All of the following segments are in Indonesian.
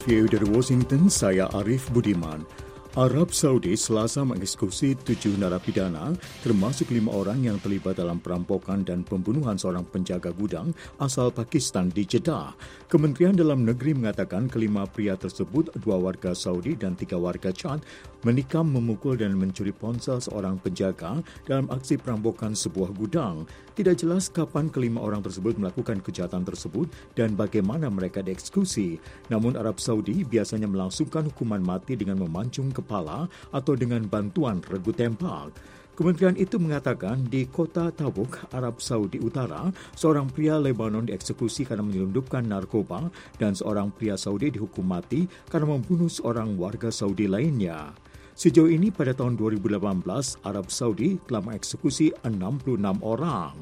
View dari Washington, saya Arif Budiman. Arab Saudi Selasa mengeksekusi 7 narapidana, termasuk 5 orang yang terlibat dalam perampokan dan pembunuhan seorang penjaga gudang asal Pakistan di Jeddah. Kementerian Dalam Negeri mengatakan kelima pria tersebut, 2 warga Saudi dan 3 warga Chad, menikam, memukul dan mencuri ponsel seorang penjaga dalam aksi perampokan sebuah gudang. Tidak jelas kapan kelima orang tersebut melakukan kejahatan tersebut dan bagaimana mereka dieksekusi. Namun Arab Saudi biasanya melangsungkan hukuman mati dengan memancung kepala atau dengan bantuan regu tembak. Kementerian itu mengatakan di kota Tabuk, Arab Saudi Utara, seorang pria Lebanon dieksekusi karena menyelundupkan narkoba dan seorang pria Saudi dihukum mati karena membunuh seorang warga Saudi lainnya. Sejauh ini pada tahun 2018, Arab Saudi telah mengeksekusi 66 orang.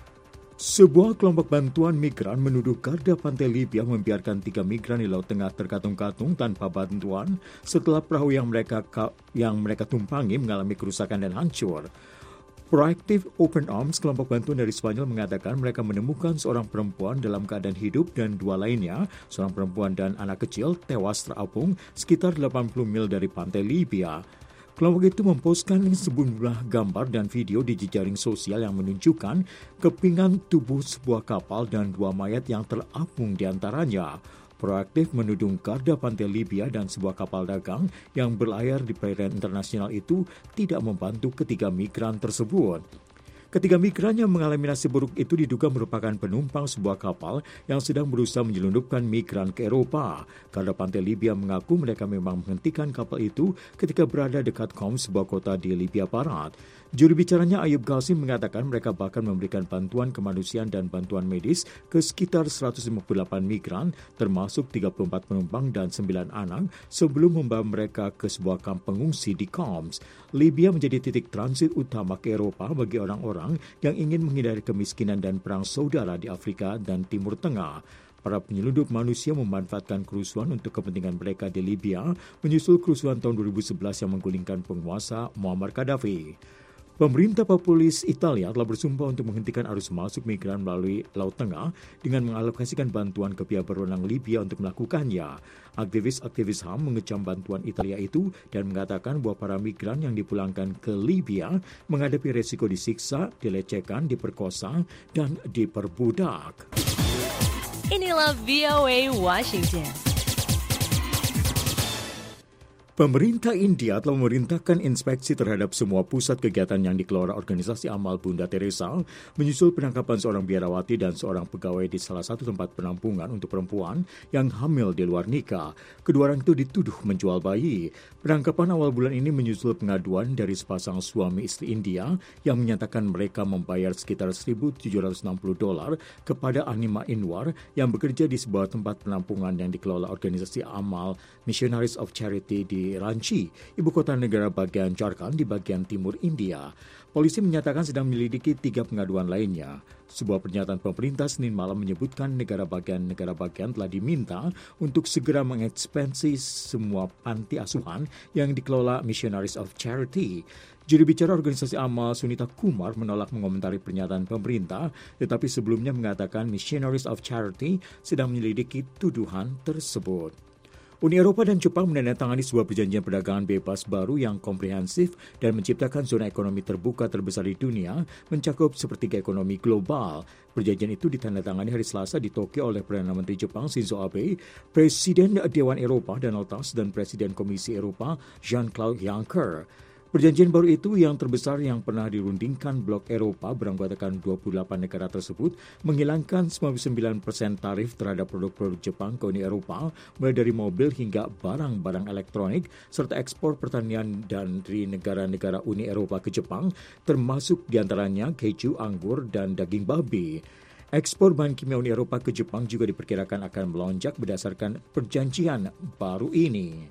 Sebuah kelompok bantuan migran menuduh garda pantai Libya membiarkan 3 migran di Laut Tengah terkatung-katung tanpa bantuan setelah perahu yang mereka tumpangi mengalami kerusakan dan hancur. Proactive Open Arms, kelompok bantuan dari Spanyol, mengatakan mereka menemukan seorang perempuan dalam keadaan hidup dan 2 lainnya, seorang perempuan dan anak kecil, tewas terapung sekitar 80 mil dari pantai Libya. Kelompok itu memposkan sejumlah gambar dan video di jejaring sosial yang menunjukkan kepingan tubuh sebuah kapal dan 2 mayat yang terapung di antaranya. Proaktif menuding garda pantai Libya dan sebuah kapal dagang yang berlayar di perairan internasional itu tidak membantu ketiga migran tersebut. Ketiga migran yang mengalami nasib buruk itu diduga merupakan penumpang sebuah kapal yang sedang berusaha menyelundupkan migran ke Eropa. Garda pantai Libya mengaku mereka memang menghentikan kapal itu ketika berada dekat Qom, sebuah kota di Libya Barat. Juru bicaranya Ayub Qasim mengatakan mereka bahkan memberikan bantuan kemanusiaan dan bantuan medis ke sekitar 158 migran, termasuk 34 penumpang dan 9 anak, sebelum membawa mereka ke sebuah kamp pengungsi di Qom. Libya menjadi titik transit utama ke Eropa bagi orang-orang yang ingin menghindari kemiskinan dan perang saudara di Afrika dan Timur Tengah. Para penyelundup manusia memanfaatkan kerusuhan untuk kepentingan mereka di Libya, menyusul kerusuhan tahun 2011 yang menggulingkan penguasa Muammar Gaddafi. Pemerintah populis Italia telah bersumpah untuk menghentikan arus masuk migran melalui Laut Tengah dengan mengalokasikan bantuan ke pihak berwenang Libya untuk melakukannya. Aktivis-aktivis HAM mengecam bantuan Italia itu dan mengatakan bahwa para migran yang dipulangkan ke Libya menghadapi resiko disiksa, dilecehkan, diperkosa, dan diperbudak. Inilah VOA Washington. Pemerintah India telah memerintahkan inspeksi terhadap semua pusat kegiatan yang dikelola organisasi amal Bunda Teresa, menyusul penangkapan seorang biarawati dan seorang pegawai di salah satu tempat penampungan untuk perempuan yang hamil di luar nikah. Kedua orang itu dituduh menjual bayi. Penangkapan awal bulan ini menyusul pengaduan dari sepasang suami istri India yang menyatakan mereka membayar sekitar $1.760 kepada Anima Inwar yang bekerja di sebuah tempat penampungan yang dikelola organisasi amal Missionaries of Charity di Ranchi, ibu kota negara bagian Jharkhand di bagian timur India. Polisi menyatakan sedang menyelidiki 3 pengaduan lainnya. Sebuah pernyataan pemerintah Senin malam menyebutkan negara bagian telah diminta untuk segera mengekspansi semua panti asuhan yang dikelola Missionaries of Charity. Juru bicara organisasi amal Sunita Kumar menolak mengomentari pernyataan pemerintah, tetapi sebelumnya mengatakan Missionaries of Charity sedang menyelidiki tuduhan tersebut. Uni Eropa dan Jepang menandatangani sebuah perjanjian perdagangan bebas baru yang komprehensif dan menciptakan zona ekonomi terbuka terbesar di dunia, mencakup sepertiga ekonomi global. Perjanjian itu ditandatangani hari Selasa di Tokyo oleh Perdana Menteri Jepang Shinzo Abe, Presiden Dewan Eropa Donald Tusk, dan Presiden Komisi Eropa Jean-Claude Juncker. Perjanjian baru itu yang terbesar yang pernah dirundingkan blok Eropa beranggotakan 28 negara tersebut menghilangkan 99% tarif terhadap produk-produk Jepang ke Uni Eropa, mulai dari mobil hingga barang-barang elektronik, serta ekspor pertanian dari negara-negara Uni Eropa ke Jepang, termasuk diantaranya keju, anggur, dan daging babi. Ekspor bahan kimia Uni Eropa ke Jepang juga diperkirakan akan melonjak berdasarkan perjanjian baru ini.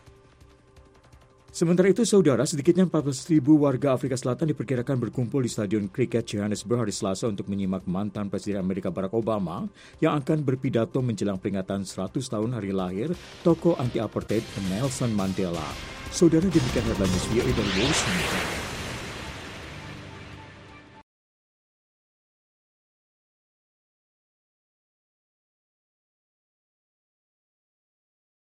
Sementara itu, saudara, sedikitnya 14.000 warga Afrika Selatan diperkirakan berkumpul di Stadion Kriket Johannesburg hari Selasa untuk menyimak mantan Presiden Amerika Barack Obama yang akan berpidato menjelang peringatan 100 tahun hari lahir tokoh anti-apartheid Nelson Mandela. Saudara, demikian headline news VOA dari Washington.